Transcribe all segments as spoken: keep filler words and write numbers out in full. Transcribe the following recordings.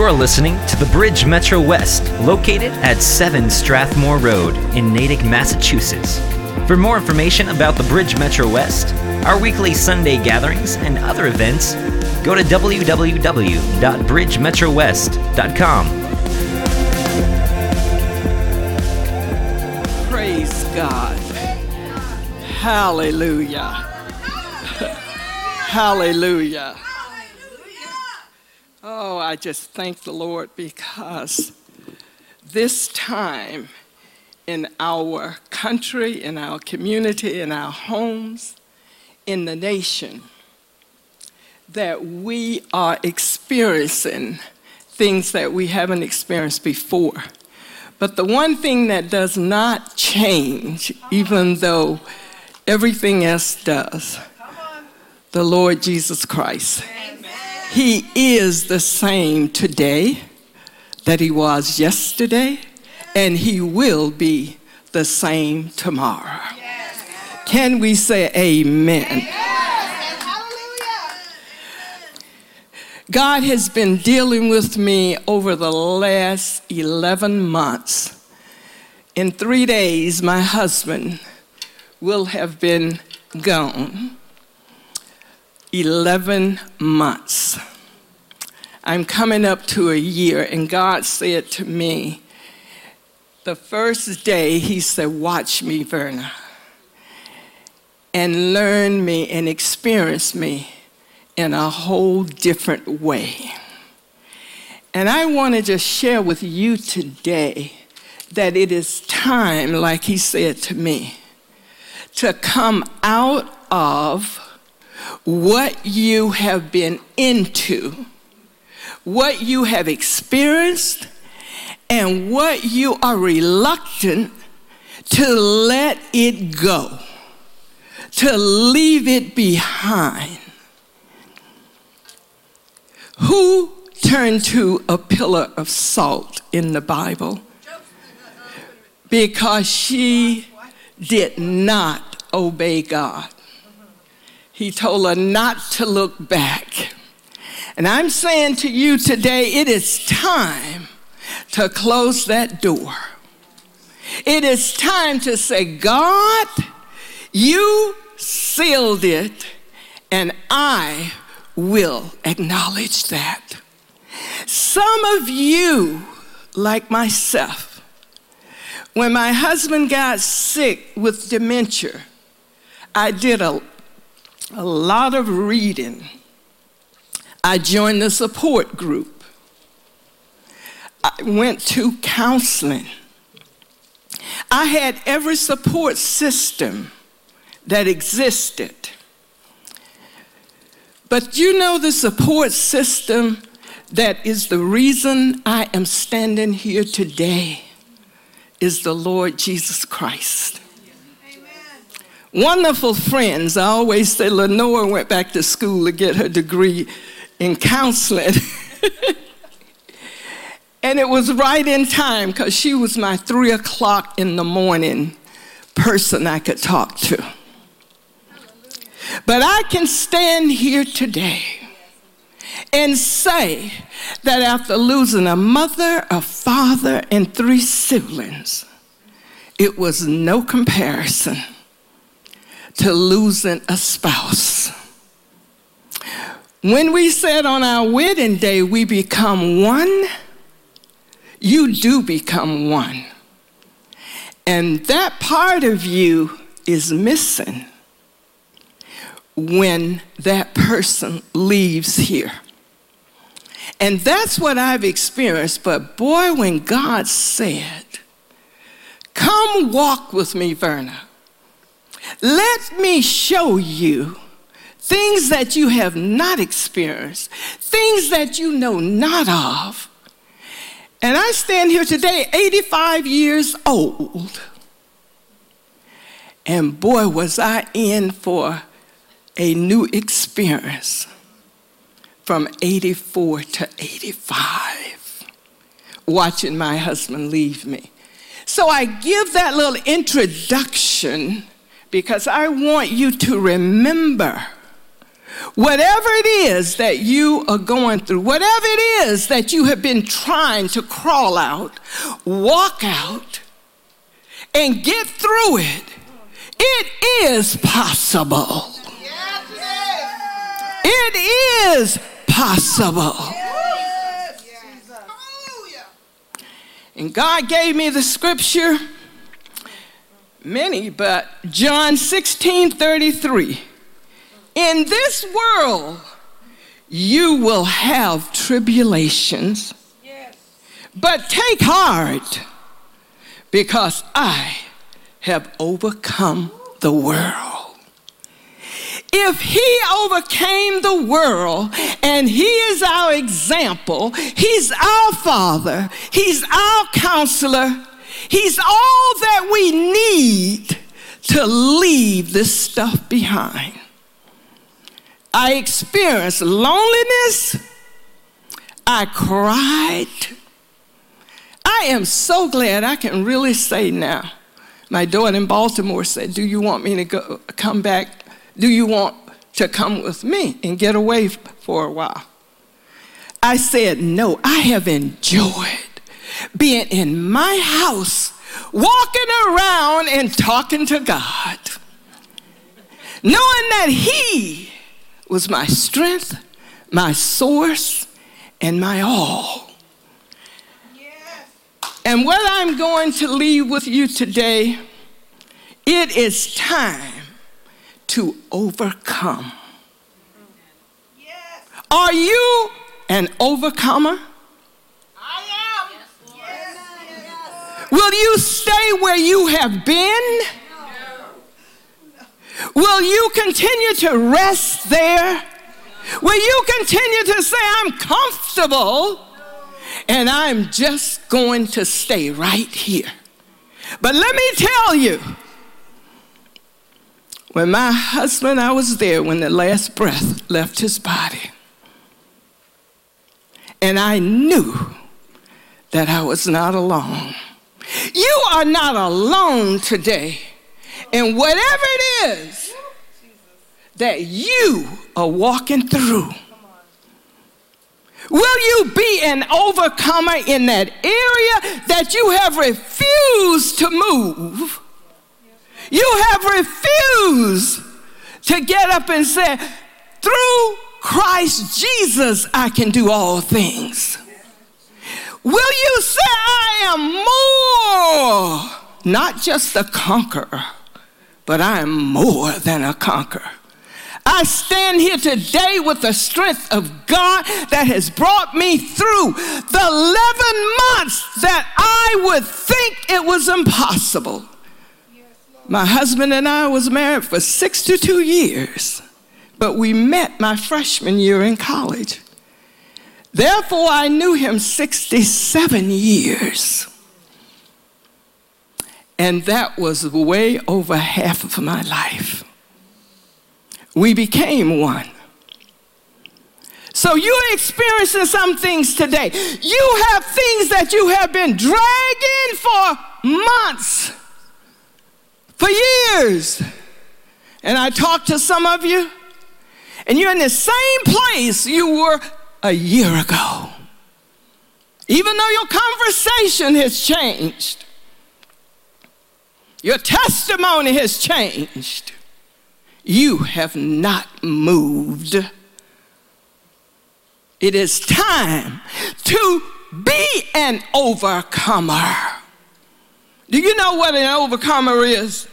You're listening to the Bridge Metro West, located at seven Strathmore Road in Natick, Massachusetts. For more information about the Bridge Metro West, our weekly Sunday gatherings, and other events, go to w w w dot bridge metro west dot com. Praise God. Hallelujah. Hallelujah. Oh, I just thank the Lord because this time in our country, in our community, in our homes, in the nation, that we are experiencing things that we haven't experienced before. But the one thing that does not change, even though everything else does, the Lord Jesus Christ. He is the same today that he was yesterday, and he will be the same tomorrow. Yes. Can we say amen? Yes. God has been dealing with me over the last eleven months. In three days, my husband will have been gone. eleven months. I'm coming up to a year, and God said to me, the first day, he said, watch me, Verna, and learn me and experience me in a whole different way. And I want to just share with you today that it is time, like he said to me, to come out of what you have been into, what you have experienced, and what you are reluctant to let it go, to leave it behind. Who turned to a pillar of salt in the Bible? Because she did not obey God. He told her not to look back. And I'm saying to you today, it is time to close that door. It is time to say, God, you sealed it, and I will acknowledge that. Some of you, like myself, when my husband got sick with dementia, I did a, a lot of reading. I joined the support group. I went to counseling. I had every support system that existed. But you know, the support system that is the reason I am standing here today is the Lord Jesus Christ. Amen. Wonderful friends. I always say Lenore went back to school to get her degree in counseling. And it was right in time because she was my three o'clock in the morning person I could talk to. But I can stand here today and say that after losing a mother, a father, and three siblings, it was no comparison to losing a spouse. When we said on our wedding day, we become one, you do become one. And that part of you is missing when that person leaves here. And that's what I've experienced. But boy, when God said, come walk with me, Verna. Let me show you things that you have not experienced, things that you know not of. And I stand here today, eighty-five years old. And boy, was I in for a new experience from eighty-four to eighty-five, watching my husband leave me. So I give that little introduction because I want you to remember Whatever it is that you are going through, whatever it is that you have been trying to crawl out, walk out, and get through it, it is possible. It is possible. And God gave me the scripture, many, but John sixteen thirty-three. In this world, you will have tribulations, but take heart, because I have overcome the world. If he overcame the world and he is our example, he's our Father, he's our counselor, he's all that we need to leave this stuff behind. I experienced loneliness. I cried. I am so glad I can really say now. My daughter in Baltimore said, do you want me to go, come back? Do you want to come with me and get away for a while? I said, no, I have enjoyed being in my house, walking around and talking to God, knowing that he was my strength, my source, and my all. Yes. And what I'm going to leave with you today, it is time to overcome. Yes. Are you an overcomer? I am. Yes. Yes. Will you stay where you have been? Will you continue to rest there? Will you continue to say, I'm comfortable and I'm just going to stay right here? But let me tell you, when my husband, I was there when the last breath left his body. And I knew that I was not alone. You are not alone today. And whatever it is that you are walking through, will you be an overcomer in that area that you have refused to move? You have refused to get up and say, through Christ Jesus, I can do all things. Will you say, I am more, not just a conqueror, but I am more than a conqueror. I stand here today with the strength of God that has brought me through the eleven months that I would think it was impossible. My husband and I was married for sixty-two years, but we met my freshman year in college. Therefore, I knew him sixty-seven years. And that was way over half of my life. We became one. So you're experiencing some things today. You have things that you have been dragging for months, for years. And I talked to some of you, and you're in the same place you were a year ago. Even though your conversation has changed, your testimony has changed, you have not moved. It is time to be an overcomer. Do you know what an overcomer is?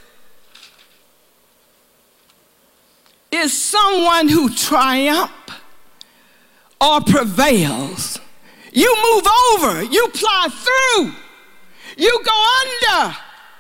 Is someone who triumphs or prevails. You move over, you plow through, you go under.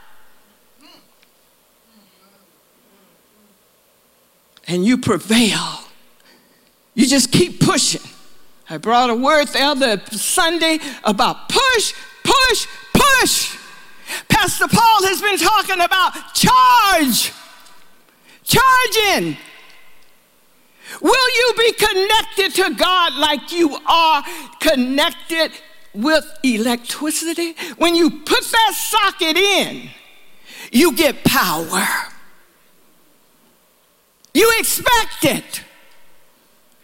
And you prevail. You just keep pushing. I brought a word the other Sunday about push, push, push. Pastor Paul has been talking about charge, charging. Will you be connected to God like you are connected with electricity? When you put that socket in, you get power. You expect it.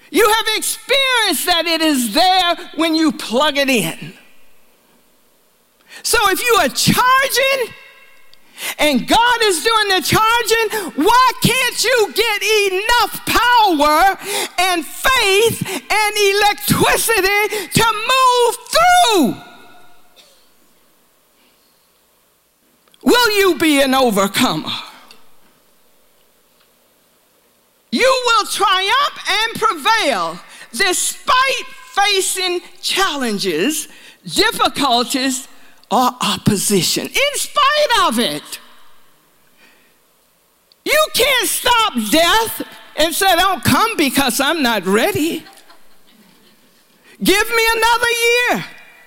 You have experienced that it is there when you plug it in. So if you are charging and God is doing the charging, why can't you get enough power and faith and electricity to move through? Will you be an overcomer? You will triumph and prevail despite facing challenges, difficulties, or opposition. In spite of it, you can't stop death and say, don't come because I'm not ready. Give me another year.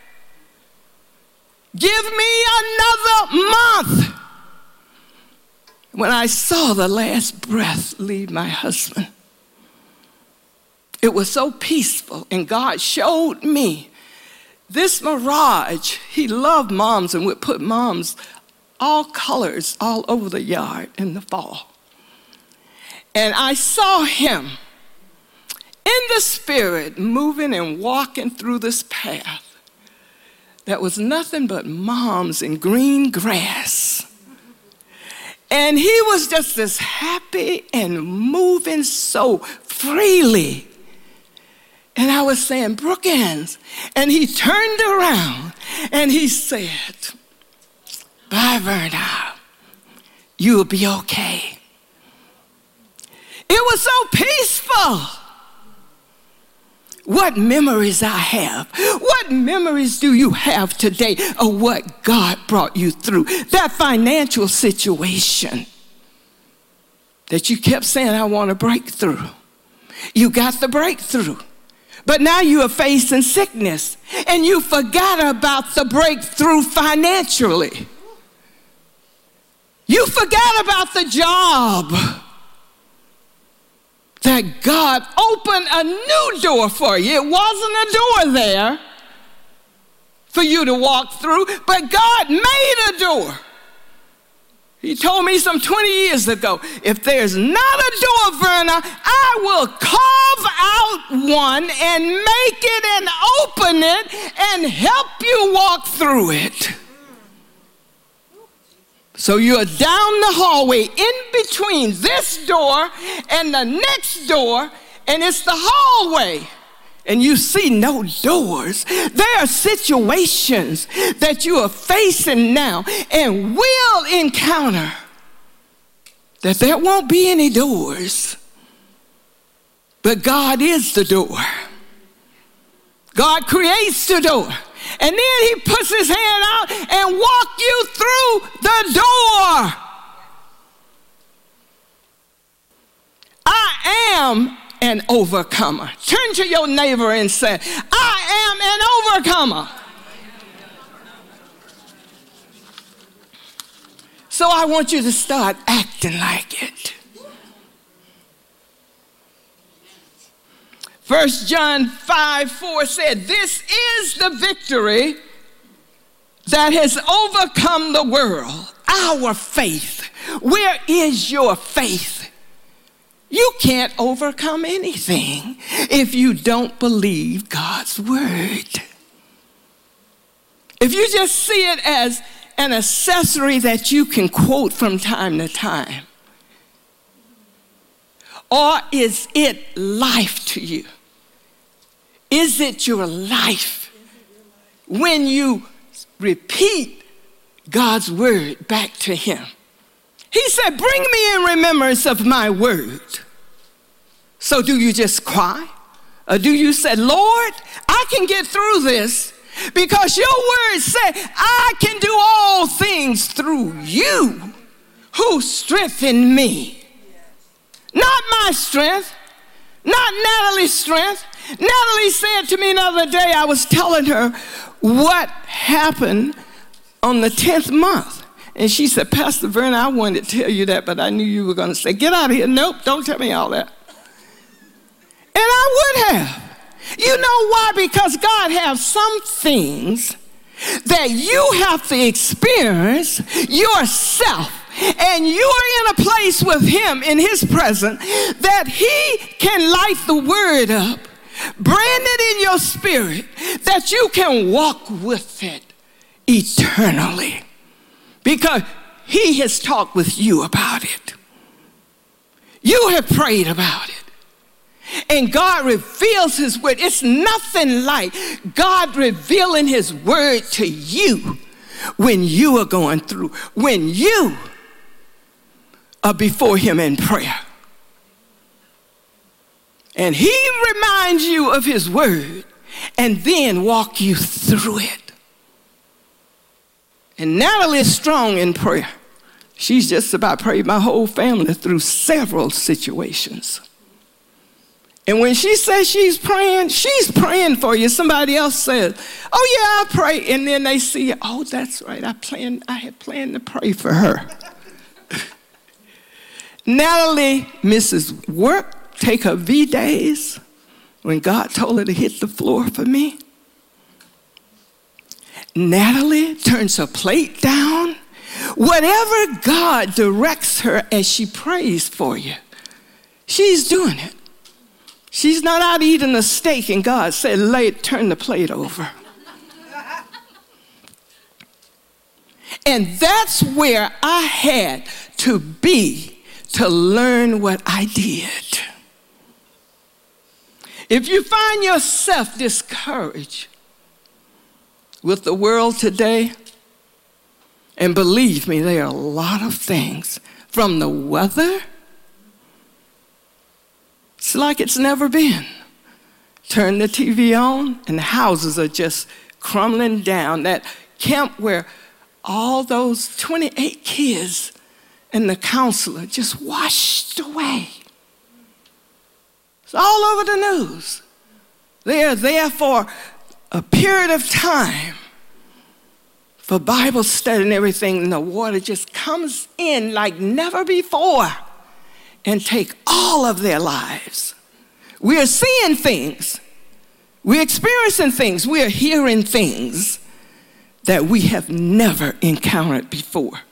Give me another month. When I saw the last breath leave my husband, it was so peaceful, and God showed me this mirage. He loved moms and would put moms all colors all over the yard in the fall. And I saw him in the spirit moving and walking through this path that was nothing but moms and green grass. And he was just as happy and moving so freely. And I was saying, Brookins. And he turned around and he said, bye, Verna. You'll be okay. It was so peaceful. What memories I have. What memories do you have today of what God brought you through? That financial situation that you kept saying, I want a breakthrough. You got the breakthrough. But now you are facing sickness and you forgot about the breakthrough financially. You forgot about the job that God opened a new door for you. It wasn't a door there for you to walk through, but God made a door. He told me some twenty years ago, if there's not a door, Verna, I will carve out one and make it and open it and help you walk through it. So you're down the hallway in between this door and the next door, and it's the hallway. And you see no doors. There are situations that you are facing now and will encounter that there won't be any doors. But God is the door. God creates the door. And then he puts his hand out and walks you through the door. I am an overcomer. Turn to your neighbor and say, I am an overcomer. So I want you to start acting like it. First John five four said, this is the victory that has overcome the world, our faith. Where is your faith? You can't overcome anything if you don't believe God's word. If you just see it as an accessory that you can quote from time to time, or is it life to you? Is it your life when you repeat God's word back to him? He said, bring me in remembrance of my word. So do you just cry? Or do you say, Lord, I can get through this because your word said, I can do all things through you who strengthen me. Not my strength, not Natalie's strength. Natalie said to me the other day, I was telling her what happened on the tenth month. And she said, Pastor Verna, I wanted to tell you that, but I knew you were going to say, get out of here. Nope, don't tell me all that. And I would have. You know why? Because God has some things that you have to experience yourself and you are in a place with him in his presence that he can light the word up, brand it in your spirit, that you can walk with it eternally, because he has talked with you about it. You have prayed about it. And God reveals his word. It's nothing like God revealing his word to you when you are going through, when you are before him in prayer. And he reminds you of his word and then walk you through it. And Natalie is strong in prayer. She's just about prayed my whole family through several situations. And when she says she's praying, she's praying for you. Somebody else says, oh yeah, I pray. And then they see, oh, that's right. I planned, I had planned to pray for her. Natalie misses work, take her V days when God told her to hit the floor for me. Natalie turns her plate down. Whatever God directs her as she prays for you, she's doing it. She's not out eating a steak and God said, lay, turn the plate over. And that's where I had to be to learn what I did. If you find yourself discouraged with the world today, and believe me, there are a lot of things, from the weather, it's like it's never been. Turn the T V on and the houses are just crumbling down. That camp where all those twenty-eight kids and the counselor just washed away. It's all over the news. They are there for a period of time for Bible study and everything, and the water just comes in like never before and take all of their lives. We are seeing things. We're experiencing things. We are hearing things that we have never encountered before.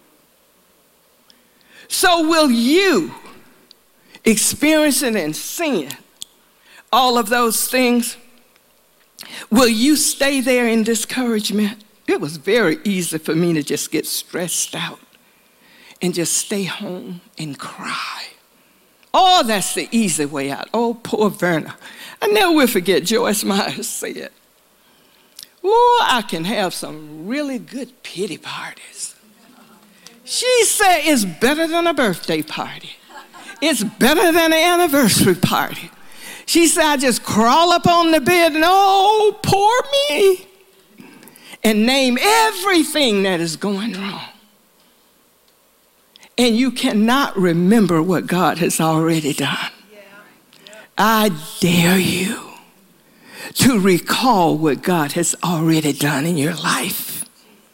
So will you, experiencing and seeing all of those things, will you stay there in discouragement? It was very easy for me to just get stressed out and just stay home and cry. Oh, that's the easy way out. Oh, poor Verna. I never will forget Joyce Myers said, oh, I can have some really good pity parties. She said it's better than a birthday party. It's better than an anniversary party. She said, I just crawl up on the bed and, oh, poor me, and name everything that is going wrong. And you cannot remember what God has already done. I dare you to recall what God has already done in your life.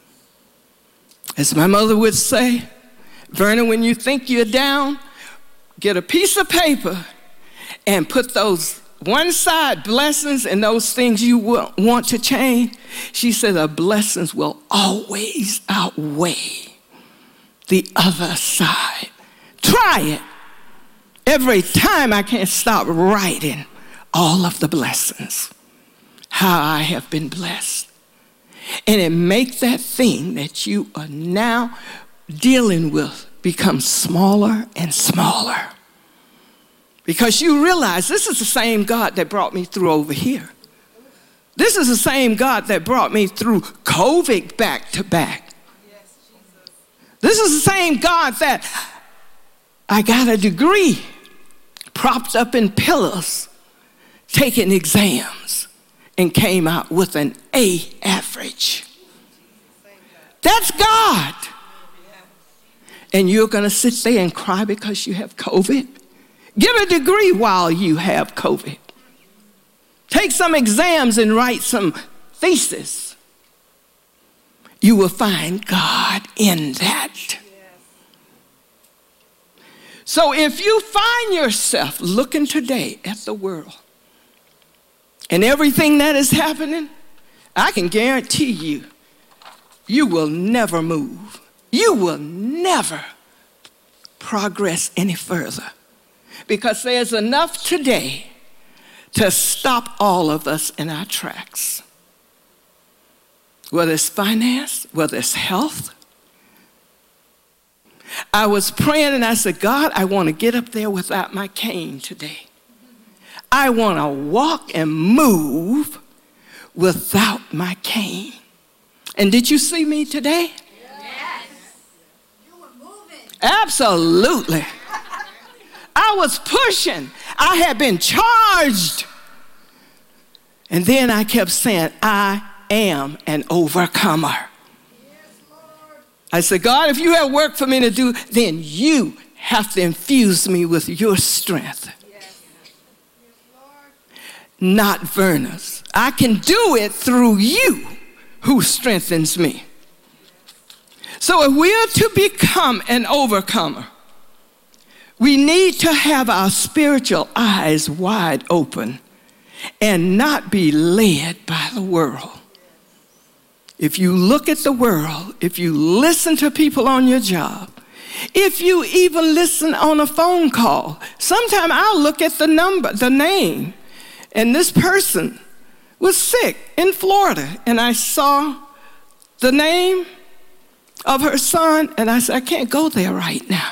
As my mother would say, Verna, when you think you're down, get a piece of paper and put those one side blessings and those things you will want to change. She said the blessings will always outweigh the other side. Try it. Every time I can't stop writing all of the blessings, how I have been blessed. And it makes that thing that you are now dealing with become smaller and smaller. Because you realize this is the same God that brought me through over here. This is the same God that brought me through COVID back to back. This is the same God that I got a degree propped up in pillows, taking exams, and came out with an A average. That's God. And you're going to sit there and cry because you have COVID? Get a degree while you have COVID. Take some exams and write some thesis. You will find God in that. So if you find yourself looking today at the world and everything that is happening, I can guarantee you, you will never move you will never progress any further, because there's enough today to stop all of us in our tracks. Whether it's finance, whether it's health. I was praying and I said, God, I want to get up there without my cane today. I want to walk and move without my cane. And did you see me today? Yes. You were moving. Absolutely. I was pushing. I had been charged. And then I kept saying, I am an overcomer. Yes, Lord. I said, God, if you have work for me to do, then you have to infuse me with your strength. Yes. Yes, Lord. Not Verna's. I can do it through you who strengthens me. So if we are to become an overcomer, we need to have our spiritual eyes wide open and not be led by the world. If you look at the world, if you listen to people on your job, if you even listen on a phone call, sometimes I'll look at the number, the name, and this person was sick in Florida, and I saw the name of her son, and I said, I can't go there right now.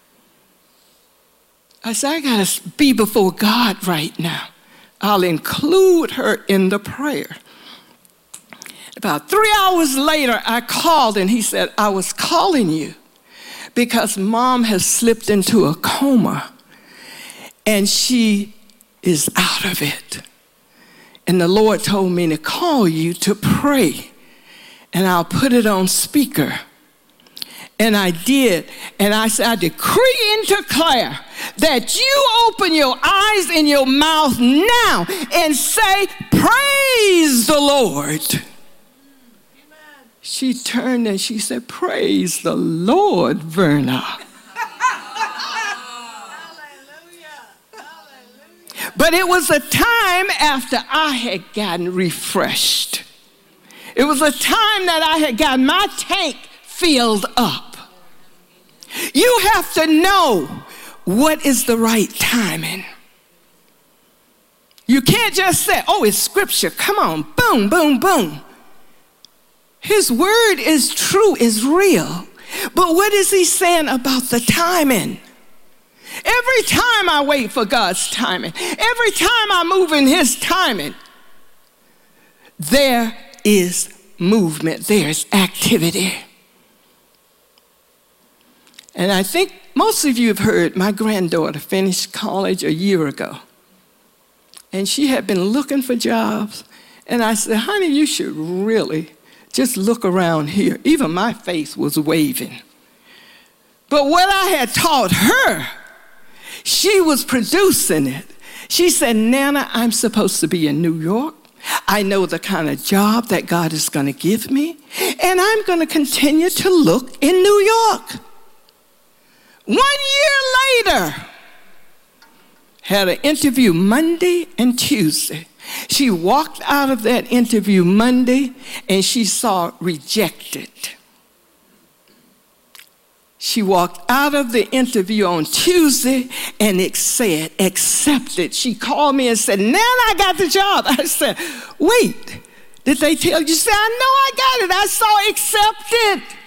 I said, I got to be before God right now. I'll include her in the prayer. About three hours later, I called, and he said, I was calling you because Mom has slipped into a coma, and she is out of it. And the Lord told me to call you to pray, and I'll put it on speaker. And I did. And I said, I decree and declare that you open your eyes and your mouth now and say, praise the Lord. Amen. She turned and she said, praise the Lord, Verna. But it was a time after I had gotten refreshed. It was a time that I had gotten my tank filled up. You have to know what is the right timing. You can't just say, oh, it's scripture. Come on, boom, boom, boom. His word is true, is real. But what is he saying about the timing? Every time I wait for God's timing, every time I move in his timing, there is movement, there's activity. And I think most of you have heard my granddaughter finished college a year ago. And she had been looking for jobs. And I said, honey, you should really just look around here. Even my face was waving. But what I had taught her, she was producing it. She said, Nana, I'm supposed to be in New York. I know the kind of job that God is going to give me. And I'm going to continue to look in New York. One year later, had an interview Monday and Tuesday. She walked out of that interview Monday and she saw rejected. She walked out of the interview on Tuesday and it said accepted. She called me and said, Nan, I got the job. I said, wait, did they tell you? She said, I know I got it. I saw accepted.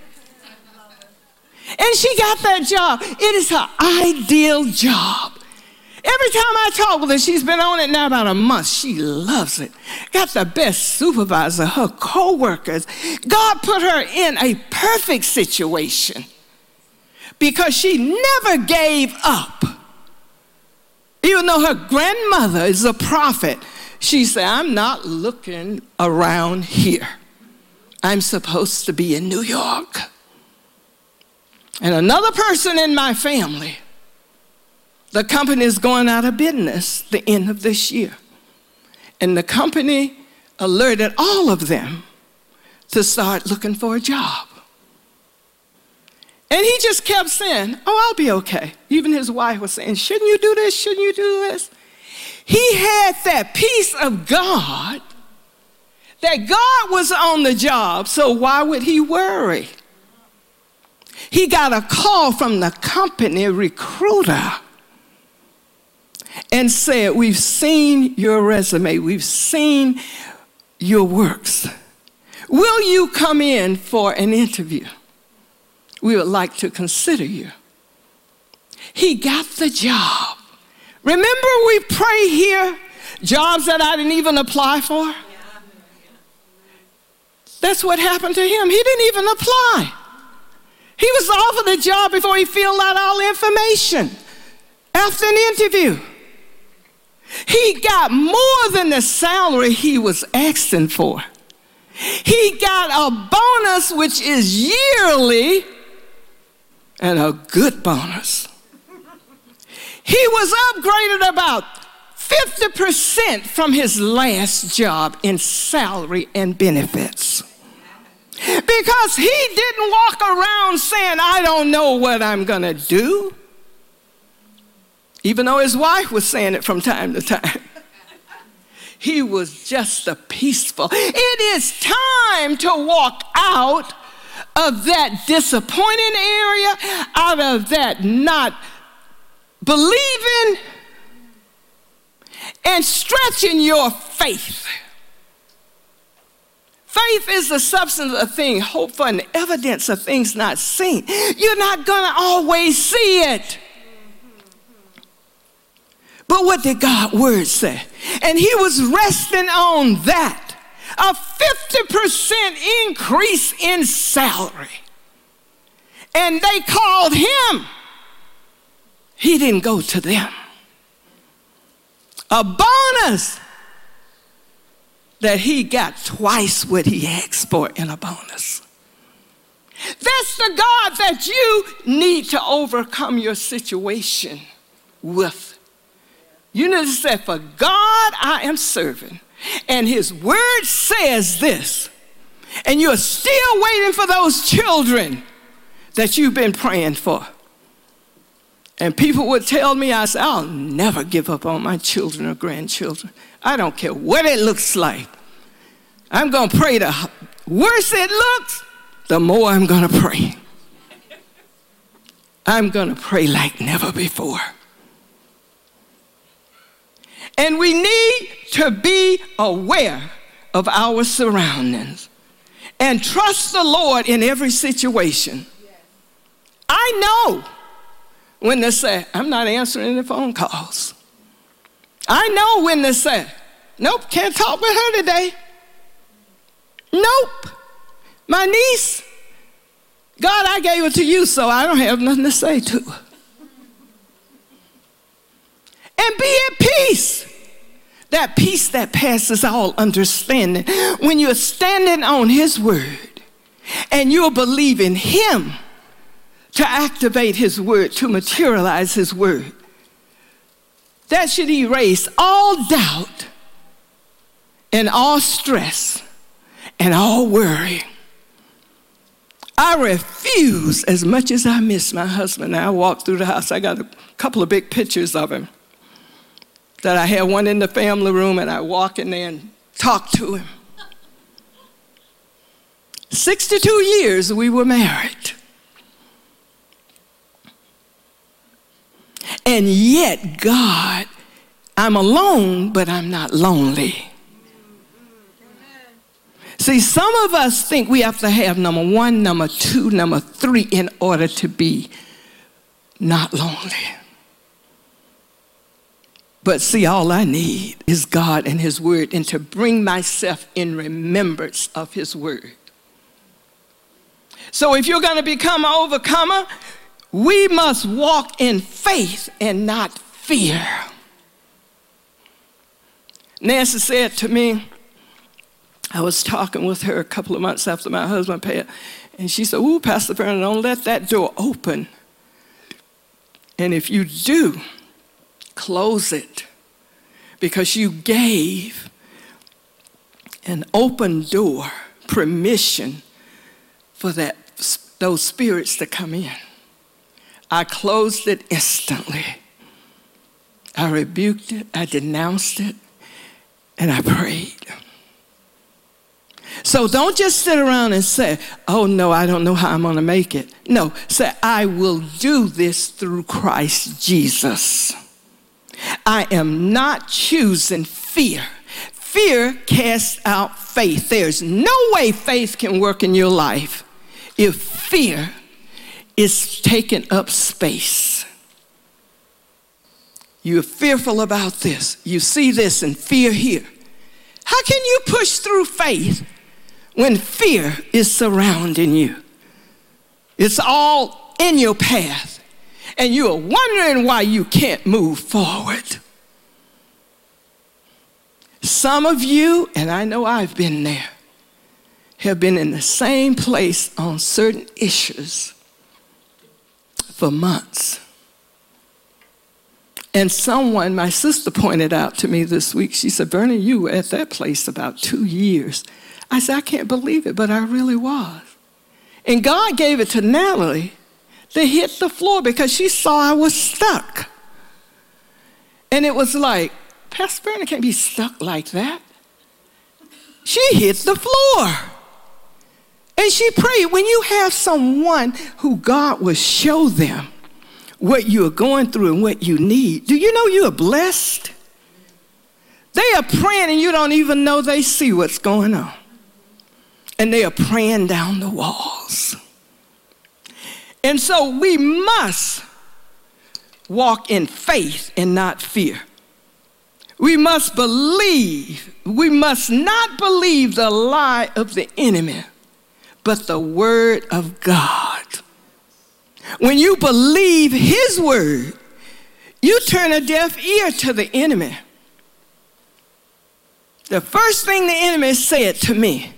And she got that job. It is her ideal job. Every time I talk with her, she's been on it now about a month. She loves it. Got the best supervisor, her co-workers. God put her in a perfect situation because she never gave up. Even though her grandmother is a prophet, she said, I'm not looking around here. I'm supposed to be in New York. And another person in my family, the company is going out of business the end of this year. And the company alerted all of them to start looking for a job. And he just kept saying, oh, I'll be okay. Even his wife was saying, shouldn't you do this? Shouldn't you do this? He had that peace of God, that God was on the job, so why would he worry? He got a call from the company recruiter and said, we've seen your resume. We've seen your works. Will you come in for an interview? We would like to consider you. He got the job. Remember we pray here, jobs that I didn't even apply for? That's what happened to him. He didn't even apply. He was offered the job before he filled out all the information after an interview. He got more than the salary he was asking for. He got a bonus, which is yearly, and a good bonus. He was upgraded about fifty percent from his last job in salary and benefits. Because he didn't walk around saying, I don't know what I'm going to do. Even though his wife was saying it from time to time. He was just a peaceful. It is time to walk out of that disappointing area, out of that not believing, and stretching your faith. Faith is the substance of things hoped for and the evidence of things not seen. You're not going to always see it. But what did God's word say? And he was resting on that. A fifty percent increase in salary. And they called him. He didn't go to them. A bonus that he got twice what he asked for in a bonus. That's the God that you need to overcome your situation with. You need to say, for God I am serving, and his word says this, and you're still waiting for those children that you've been praying for. And people would tell me, I said, I'll never give up on my children or grandchildren. I don't care what it looks like. I'm going to pray. The worse it looks, the more I'm going to pray. I'm going to pray like never before. And we need to be aware of our surroundings and trust the Lord in every situation. I know when they say, I'm not answering any phone calls. I know when they say, nope, can't talk with her today. Nope. My niece, God, I gave her to you, so I don't have nothing to say to her. And be at peace. That peace that passes all understanding. When you're standing on his word and you're believing him to activate his word, to materialize his word, that should erase all doubt and all stress and all worry. I refuse, as much as I miss my husband. I walk through the house. I got a couple of big pictures of him that I had one in the family room, and I walk in there and talk to him. sixty-two years we were married. And yet, God, I'm alone, but I'm not lonely. See, some of us think we have to have number one, number two, number three in order to be not lonely. But see, all I need is God and his word, and to bring myself in remembrance of his word. So if you're going to become an overcomer, we must walk in faith and not fear. Nancy said to me, I was talking with her a couple of months after my husband passed, and she said, ooh, Pastor Vernon, don't let that door open. And if you do, close it, because you gave an open door, permission for that, those spirits to come in. I closed it instantly. I rebuked it, I denounced it, and I prayed. So don't just sit around and say, oh no, I don't know how I'm going to make it. No, say, I will do this through Christ Jesus. I am not choosing fear. Fear casts out faith. There's no way faith can work in your life if fear is taking up space. You're fearful about this. You see this and fear here. How can you push through faith when fear is surrounding you? It's all in your path, and you are wondering why you can't move forward. Some of you, and I know I've been there, have been in the same place on certain issues for months. And someone, my sister pointed out to me this week, she said, Bernie, you were at that place about two years. I said, I can't believe it, but I really was. And God gave it to Natalie to hit the floor because she saw I was stuck. And it was like, Pastor Bernie can't be stuck like that. She hit the floor. And she prayed. When you have someone who God will show them what you are going through and what you need, do you know you are blessed? They are praying and you don't even know they see what's going on. And they are praying down the walls. And so we must walk in faith and not fear. We must believe. We must not believe the lie of the enemy, but the word of God. When you believe his word, you turn a deaf ear to the enemy. The first thing the enemy said to me,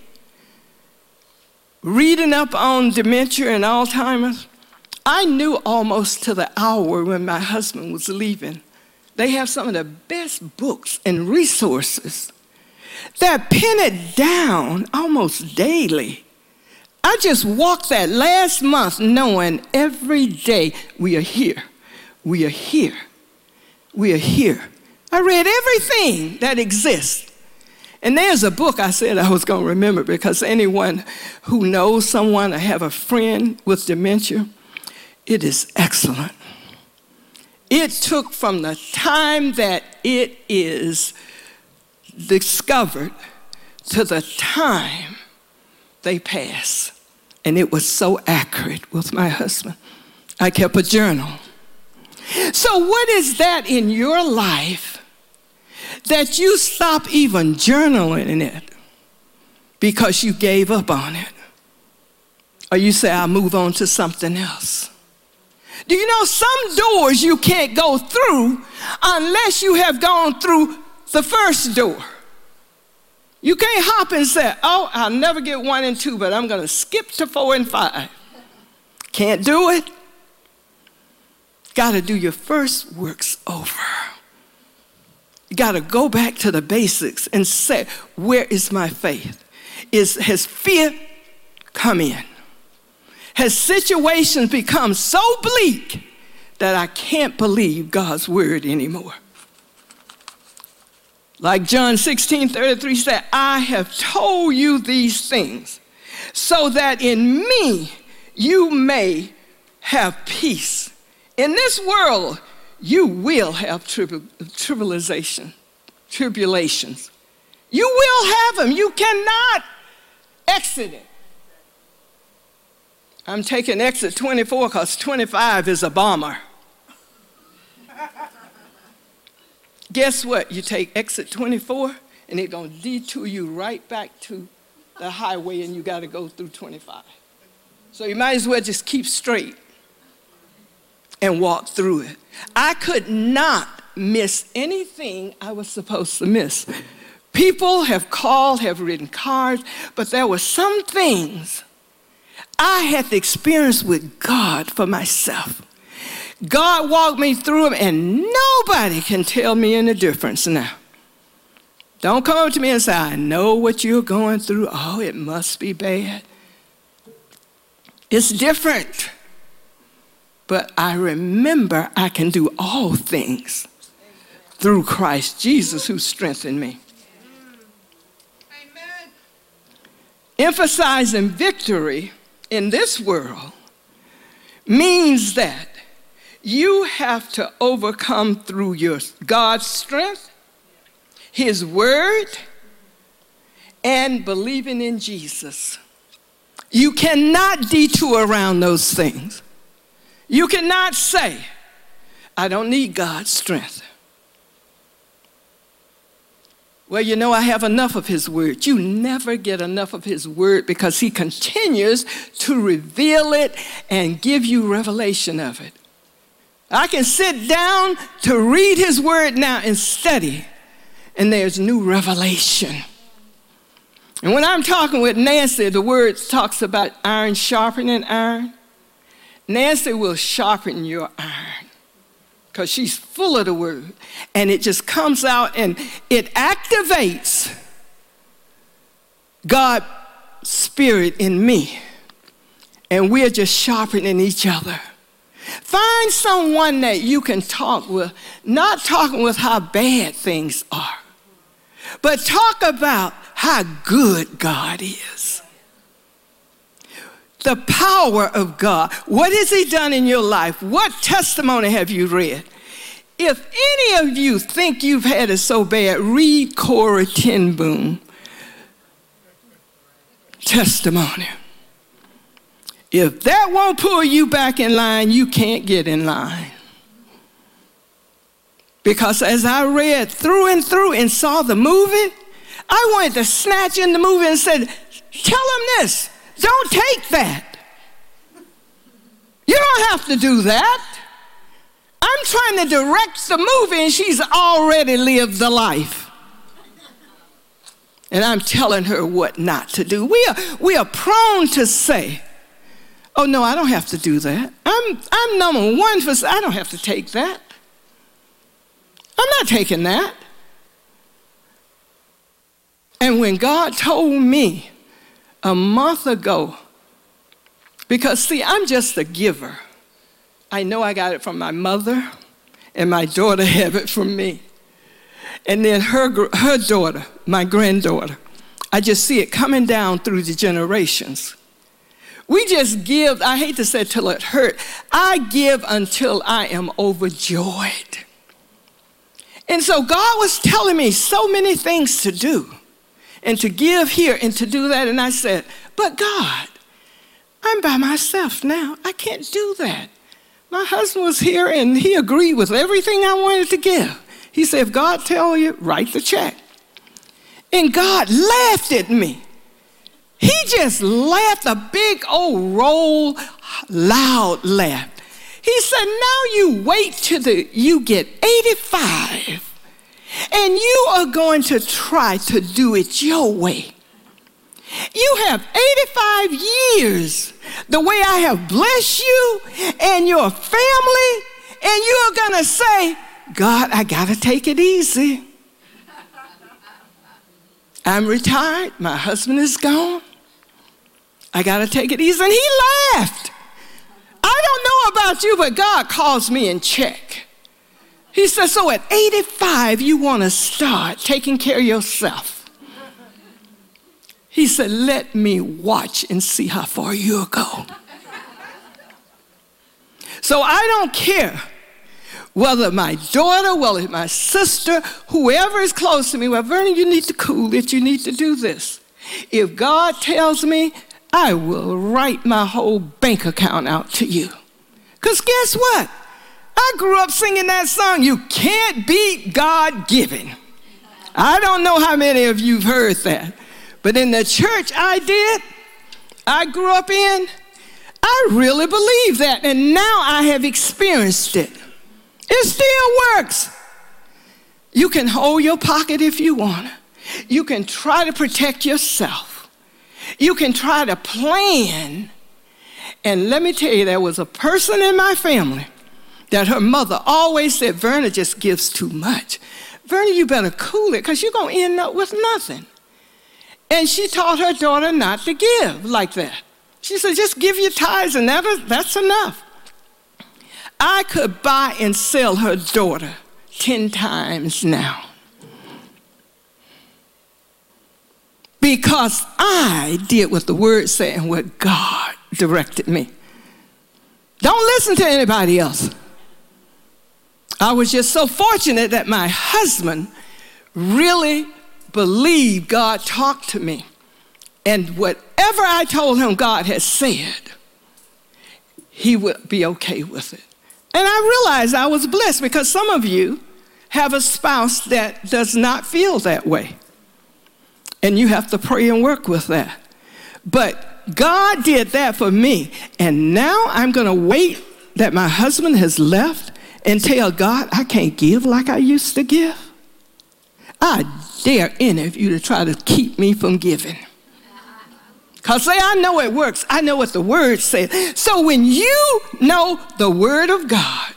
reading up on dementia and Alzheimer's, I knew almost to the hour when my husband was leaving. They have some of the best books and resources that pin it down almost daily. I just walked that last month knowing every day we are here, we are here, we are here. I read everything that exists. And there's a book I said I was going to remember because anyone who knows someone or have a friend with dementia, it is excellent. It took from the time that it is discovered to the time they pass. And it was so accurate with my husband. I kept a journal. So what is that in your life that you stop even journaling it because you gave up on it? Or you say, I'll move on to something else. Do you know some doors you can't go through unless you have gone through the first door? You can't hop and say, oh, I'll never get one and two, but I'm going to skip to four and five. Can't do it. Got to do your first works over. You got to go back to the basics and say, where is my faith? Is, has fear come in? Has situations become so bleak that I can't believe God's word anymore? Like John sixteen thirty-three said, I have told you these things so that in me you may have peace. In this world, you will have tribu- tribulation, tribulations. You will have them. You cannot exit it. I'm taking exit twenty-four because twenty-five is a bomber. Guess what? You take exit twenty-four and it's going to detour you right back to the highway and you got to go through twenty-five. So you might as well just keep straight and walk through it. I could not miss anything I was supposed to miss. People have called, have written cards, but there were some things I had to experience with God for myself. God walked me through them, and nobody can tell me any difference now. Don't come up to me and say, I know what you're going through. Oh, it must be bad. It's different. But I remember I can do all things through Christ Jesus who strengthened me. Amen. Emphasizing victory in this world means that you have to overcome through your God's strength, His word, and believing in Jesus. You cannot detour around those things. You cannot say, I don't need God's strength. Well, you know, I have enough of His word. You never get enough of His word because He continues to reveal it and give you revelation of it. I can sit down to read His word now and study, and there's new revelation. And when I'm talking with Nancy, the word talks about iron sharpening iron. Nancy will sharpen your iron because she's full of the word. And it just comes out and it activates God's spirit in me. And we're just sharpening each other. Find someone that you can talk with, not talking with how bad things are, but talk about how good God is. The power of God. What has He done in your life? What testimony have you read? If any of you think you've had it so bad, read Corrie ten Boom testimony. If that won't pull you back in line, you can't get in line. Because as I read through and through and saw the movie, I wanted to snatch in the movie and said, tell them this. Don't take that. You don't have to do that. I'm trying to direct the movie and she's already lived the life. And I'm telling her what not to do. We are, we are prone to say, oh no, I don't have to do that. I'm, I'm number one for, I don't have to take that. I'm not taking that. And when God told me a month ago, because see, I'm just a giver. I know I got it from my mother, and my daughter have it from me. And then her, her daughter, my granddaughter, I just see it coming down through the generations. We just give, I hate to say it till it hurt, I give until I am overjoyed. And so God was telling me so many things to do and to give here and to do that. And I said, but God, I'm by myself now. I can't do that. My husband was here and he agreed with everything I wanted to give. He said, if God tells you, write the check. And God laughed at me. He just laughed a big old roll, loud laugh. He said, now you wait till the, you get eighty-five and you are going to try to do it your way. You have eighty-five years the way I have blessed you and your family, and you are going to say, God, I got to take it easy. I'm retired. My husband is gone. I got to take it easy. And he laughed. I don't know about you, but God calls me in check. He says, so at eighty-five, you want to start taking care of yourself. He said, let me watch and see how far you'll go. So I don't care whether my daughter, whether my sister, whoever is close to me, well, Vernon, you need to cool it. You need to do this. If God tells me, I will write my whole bank account out to you. Because guess what? I grew up singing that song, you can't beat God-given. I don't know how many of you have heard that. But in the church I did, I grew up in, I really believe that. And now I have experienced it. It still works. You can hold your pocket if you want to. You can try to protect yourself. You can try to plan. And let me tell you, there was a person in my family that her mother always said, Verna just gives too much. Verna, you better cool it because you're going to end up with nothing. And she taught her daughter not to give like that. She said, just give your tithes and that is, that's enough. I could buy and sell her daughter ten times now. because I did what the word said and what God directed me. Don't listen to anybody else. I was just so fortunate that my husband really believed God talked to me. And whatever I told him God had said, he would be okay with it. And I realized I was blessed because some of you have a spouse that does not feel that way. And you have to pray and work with that. But God did that for me. And now I'm going to wait that my husband has left and tell God I can't give like I used to give. I dare any of you to try to keep me from giving. Because say, I know it works. I know what the word says. So when you know the word of God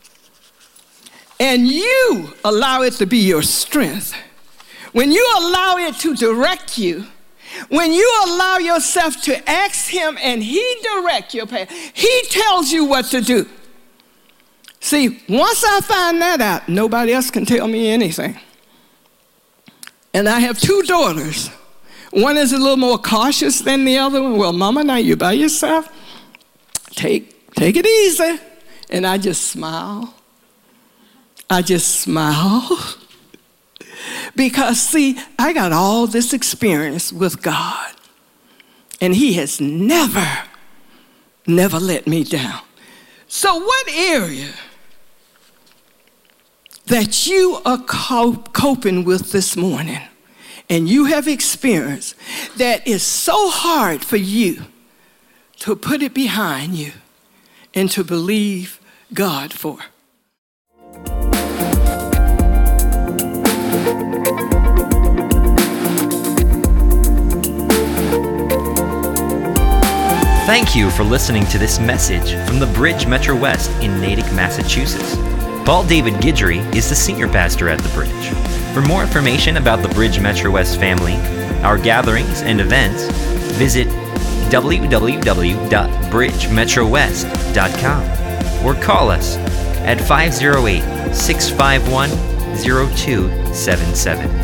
and you allow it to be your strength, when you allow it to direct you, when you allow yourself to ask him and he direct your path, he tells you what to do. See, once I find that out, nobody else can tell me anything. And I have two daughters. One is a little more cautious than the other one. Well, Mama, now you by yourself. Take, take it easy. And I just smile. I just smile. Because, see, I got all this experience with God. And he has never, never let me down. So what area that you are coping with this morning and you have experienced that is so hard for you to put it behind you and to believe God for? Thank you for listening to this message from the Bridge Metro West in Natick, Massachusetts. Paul David Guidry is the senior pastor at the Bridge. For more information about the Bridge Metro West family, our gatherings and events, visit w w w dot bridge metro west dot com or call us at five oh eight, six five one, oh two seven seven.